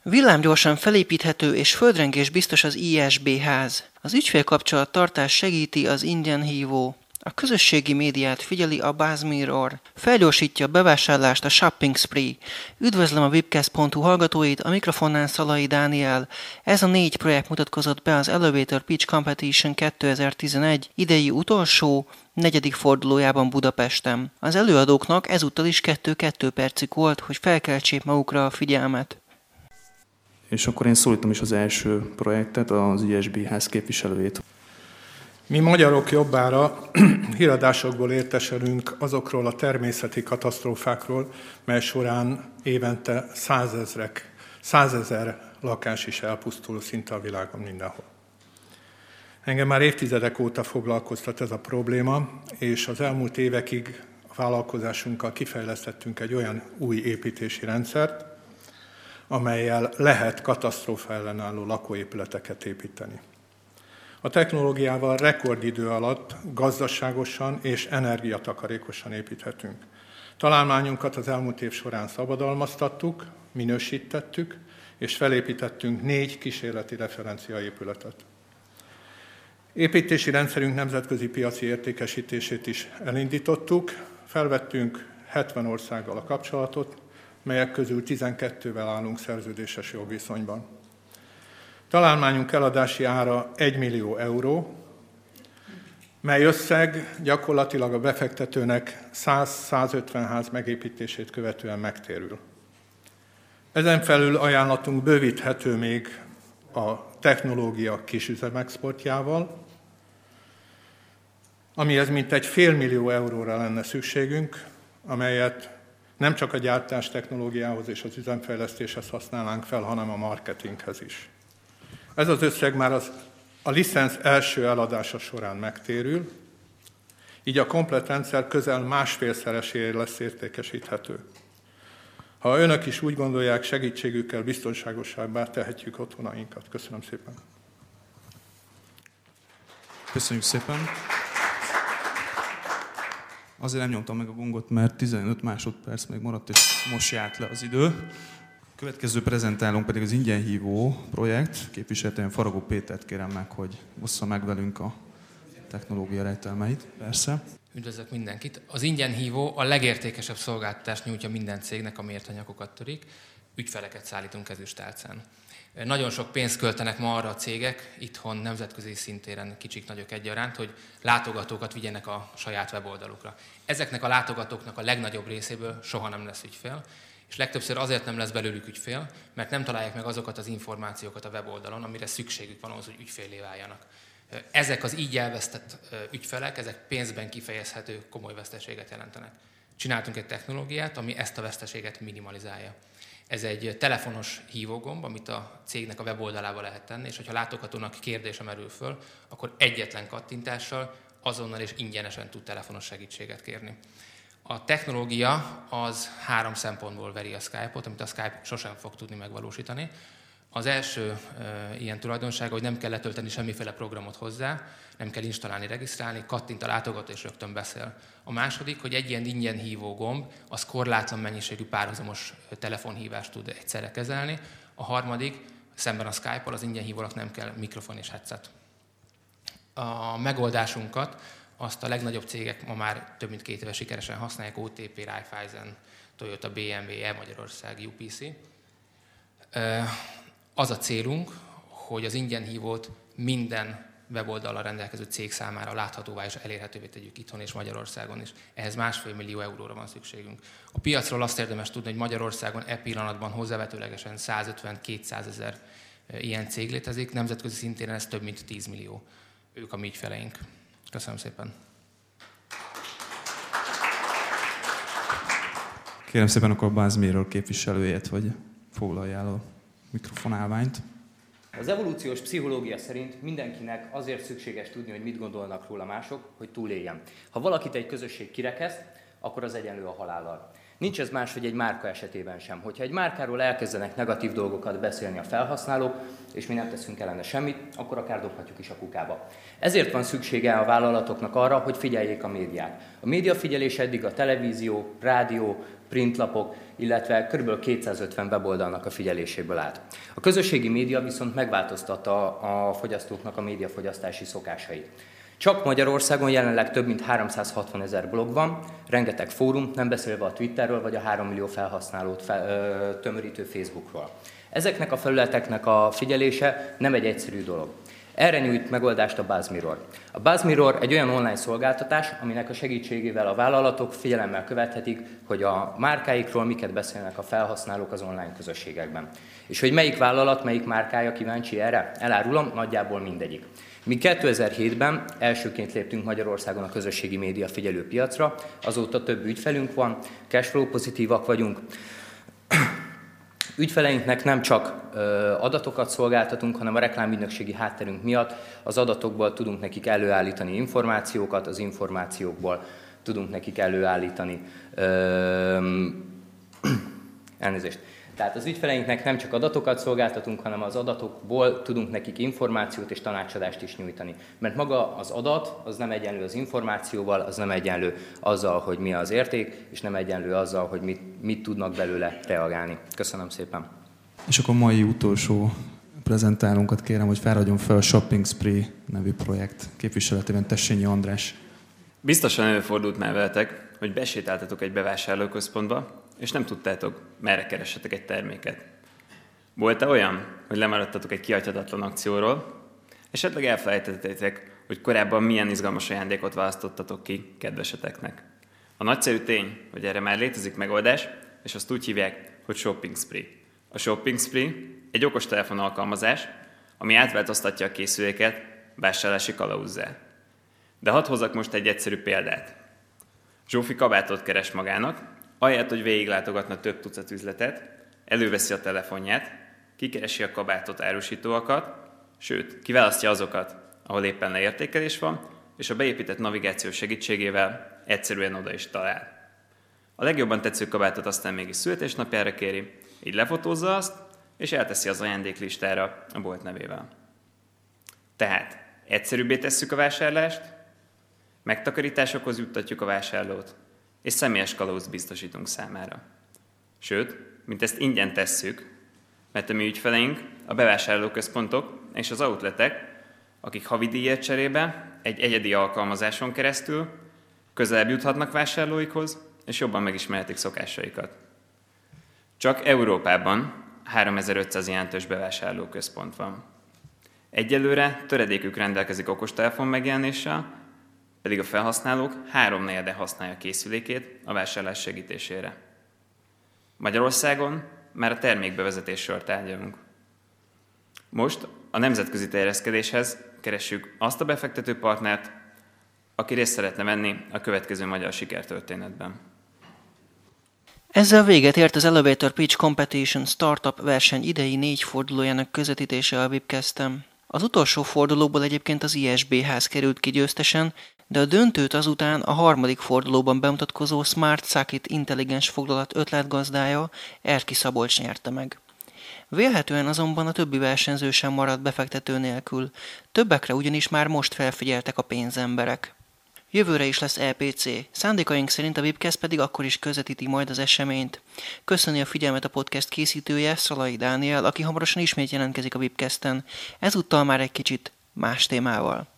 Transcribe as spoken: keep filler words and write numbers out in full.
Villámgyorsan felépíthető és földrengés biztos az I S B ház. Az ügyfélkapcsolattartás segíti az ingyen hívó. A közösségi médiát figyeli a BuzzMirror. Felgyorsítja a bevásárlást a Shopping Spree. Üdvözlöm a webcast pont hu hallgatóit, a mikrofonnál Szalai Dániel. Ez a négy projekt mutatkozott be az Elevator Pitch Competition kétezer-tizenegy idei utolsó, negyedik fordulójában Budapesten. Az előadóknak ezúttal is kettő-kettő percig volt, hogy felkeltsék magukra a figyelmet. És akkor én szólítom is az első projektet, az I S B ház képviselőjét. Mi magyarok jobbára híradásokból értesülünk azokról a természeti katasztrófákról, mely során évente százezrek, százezer lakás is elpusztul szinte a világon mindenhol. Engem már évtizedek óta foglalkoztat ez a probléma, és az elmúlt évekig a vállalkozásunkkal kifejlesztettünk egy olyan új építési rendszert, amellyel lehet katasztrófa ellenálló lakóépületeket építeni. A technológiával rekordidő alatt gazdaságosan és energiatakarékosan építhetünk. Találmányunkat az elmúlt év során szabadalmaztattuk, minősítettük, és felépítettünk négy kísérleti referenciaépületet. Építési rendszerünk nemzetközi piaci értékesítését is elindítottuk, felvettünk hetven országgal a kapcsolatot, melyek közül tizenkettővel állunk szerződéses jogviszonyban. Találmányunk eladási ára egy millió euró, mely összeg gyakorlatilag a befektetőnek száz-százötven ház megépítését követően megtérül. Ezen felül ajánlatunk bővíthető még a technológia kisüzemexportjával, amihez mintegy fél millió euróra lenne szükségünk, amelyet nem csak a gyártás technológiához és az üzemfejlesztéshez használnánk fel, hanem a marketinghez is. Ez az összeg már az, a licenc első eladása során megtérül, így a komplett rendszer közel másfélszereséért lesz értékesíthető. Ha önök is úgy gondolják, segítségükkel biztonságosabbá tehetjük otthonainkat. Köszönöm szépen. Köszönjük szépen. Azért nem nyomtam meg a gongot, mert tizenöt másodperc még maradt, és most járt le az idő. Következő prezentálunk pedig az ingyenhívó projekt. Képviselően Faragó Pétert kérem meg, hogy ossza meg velünk a technológia rejtelmeit. Persze. Üdvözlök mindenkit. Az ingyenhívó a legértékesebb szolgáltatást nyújtja minden cégnek, amiért a nyakokat törik. Ügyfeleket szállítunk ezüstálcán. Nagyon sok pénzt költenek ma arra a cégek, itthon nemzetközi szintéren kicsik-nagyok egyaránt, hogy látogatókat vigyenek a saját weboldalukra. Ezeknek a látogatóknak a legnagyobb részéből soha nem lesz ügyfél, és legtöbbször azért nem lesz belőlük ügyfél, mert nem találják meg azokat az információkat a weboldalon, amire szükségük van ahhoz, hogy ügyféllé váljanak. Ezek az így elvesztett ügyfelek, ezek pénzben kifejezhető komoly veszteséget jelentenek. Csináltunk egy technológiát, ami ezt a veszteséget minimalizálja. Ez egy telefonos hívógomb, amit a cégnek a weboldalába lehet tenni, és hogyha látogatónak kérdése merül föl, akkor egyetlen kattintással azonnal és ingyenesen tud telefonos segítséget kérni. A technológia az három szempontból veri a Skype-ot, amit a Skype sosem fog tudni megvalósítani. Az első e, ilyen tulajdonsága, hogy nem kell letölteni semmiféle programot hozzá, nem kell installálni, regisztrálni, kattint a látogató és rögtön beszél. A második, hogy egy ilyen ingyen hívó gomb, az korlátlan mennyiségű párhuzamos telefonhívást tud egyszerre kezelni. A harmadik, szemben a Skype-ol az ingyen hívónak nem kell mikrofon és headset. A megoldásunkat azt a legnagyobb cégek ma már több mint két éve sikeresen használják, o té pé, Raiffeisen, Toyota, bé em vé, E-Magyarország, u pé cé. Az a célunk, hogy az ingyenhívót minden weboldallal rendelkező cég számára láthatóvá és elérhetővé tegyük itthon és Magyarországon is. Ehhez másfél millió euróra van szükségünk. A piacról azt érdemes tudni, hogy Magyarországon e pillanatban hozzávetőlegesen százötven-kétszázezer ilyen cég létezik, nemzetközi szinten ez több mint tíz millió. Ők a mi ügyfeleink. Köszönöm szépen. Kérem szépen akkor a BuzzMirror képviselőjét, hogy foglalja el a mikrofonálványt. Az evolúciós pszichológia szerint mindenkinek azért szükséges tudni, hogy mit gondolnak róla mások, hogy túléljen. Ha valakit egy közösség kirekeszt, akkor az egyenlő a halállal. Nincs ez más, hogy egy márka esetében sem. Hogyha egy márkáról elkezdenek negatív dolgokat beszélni a felhasználók, és mi nem teszünk ellene semmit, akkor akár dobhatjuk is a kukába. Ezért van szüksége a vállalatoknak arra, hogy figyeljék a médiát. A médiafigyelés eddig a televízió, rádió, printlapok, illetve kb. kétszázötven weboldalnak a figyeléséből állt. A közösségi média viszont megváltoztatta a fogyasztóknak a médiafogyasztási szokásait. Csak Magyarországon jelenleg több mint háromszázhatvan ezer blog van, rengeteg fórum, nem beszélve a Twitterről vagy a három millió felhasználót fel, ö, tömörítő Facebookról. Ezeknek a felületeknek a figyelése nem egy egyszerű dolog. Erre nyújt megoldást a BuzzMirror. A BuzzMirror egy olyan online szolgáltatás, aminek a segítségével a vállalatok figyelemmel követhetik, hogy a márkáikról miket beszélnek a felhasználók az online közösségekben. És hogy melyik vállalat, melyik márkája kíváncsi erre? Elárulom, nagyjából mindegyik. Mi kétezer-hétben elsőként léptünk Magyarországon a közösségi média figyelő piacra, azóta több ügyfelünk van, cashflow pozitívak vagyunk. Ügyfeleinknek nem csak ö, adatokat szolgáltatunk, hanem a reklámügynökségi hátterünk miatt az adatokból tudunk nekik előállítani információkat, az információkból tudunk nekik előállítani ö, elnézést. Tehát az ügyfeleinknek nem csak adatokat szolgáltatunk, hanem az adatokból tudunk nekik információt és tanácsadást is nyújtani. Mert maga az adat az nem egyenlő az információval, az nem egyenlő azzal, hogy mi az érték, és nem egyenlő azzal, hogy mit, mit tudnak belőle reagálni. Köszönöm szépen. És akkor mai utolsó prezentálónkat kérem, hogy fáradjon fel a Shopping Spree nevű projekt képviseletében Tessényi András. Biztosan előfordult már veletek, hogy besétáltatok egy bevásárlóközpontba, és nem tudtátok, merre keressetek egy terméket. Volt-e olyan, hogy lemaradtatok egy kihagyhatatlan akcióról, esetleg elfelejtettétek, hogy korábban milyen izgalmas ajándékot választottatok ki kedveseteknek? A nagyszerű tény, hogy erre már létezik megoldás, és azt úgy hívják, hogy Shopping Spree. A Shopping Spree egy okostelefon alkalmazás, ami átváltoztatja a készüléket vásárlási kalauzzá. De hadd hozzak most egy egyszerű példát. Zsófi kabátot keres magának, ahelyett, hogy végiglátogatna több tucat üzletet, előveszi a telefonját, kikeresi a kabátot árusítóakat, sőt, kiválasztja azokat, ahol éppen leértékelés van, és a beépített navigáció segítségével egyszerűen oda is talál. A legjobban tetsző kabátot aztán mégis születésnapjára kéri, így lefotózza azt, és elteszi az ajándéklistára a bolt nevével. Tehát egyszerűbbé tesszük a vásárlást, megtakarításokhoz juttatjuk a vásárlót, és személyes kalauzt biztosítunk számára. Sőt, mint ezt ingyen tesszük, mert a mi ügyfeleink, a bevásárlóközpontok és az outletek, akik havi díjért cserébe egy egyedi alkalmazáson keresztül közelebb juthatnak vásárlóikhoz, és jobban megismerhetik szokásaikat. Csak Európában háromezer-ötszáz jelentős bevásárlóközpont van. Egyelőre töredékük rendelkezik okostelefon megjelenéssel, pedig a felhasználók háromnegyede használja készülékét a vásárlás segítésére. Magyarországon már a termékbevezetésről tárgyalunk. Most a nemzetközi terjeszkedéshez keressük azt a befektető partnert, aki részt szeretne venni a következő magyar sikertörténetben. Ezzel véget ért az Elevator Pitch Competition Startup verseny idei négy fordulójának közvetítése a webcastem. Az utolsó fordulóból egyébként az i es bé ház került ki győztesen, de a döntőt azután a harmadik fordulóban bemutatkozó Smart Socket intelligens foglalat ötletgazdája Erki Szabolcs nyerte meg. Vélhetően azonban a többi versenyző sem maradt befektető nélkül, többekre ugyanis már most felfigyeltek a pénzemberek. Jövőre is lesz é pé cé, szándékaink szerint a webcast pedig akkor is közvetíti majd az eseményt. Köszöni a figyelmet a podcast készítője, Szalai Dániel, aki hamarosan ismét jelentkezik a webcasten, ezúttal már egy kicsit más témával.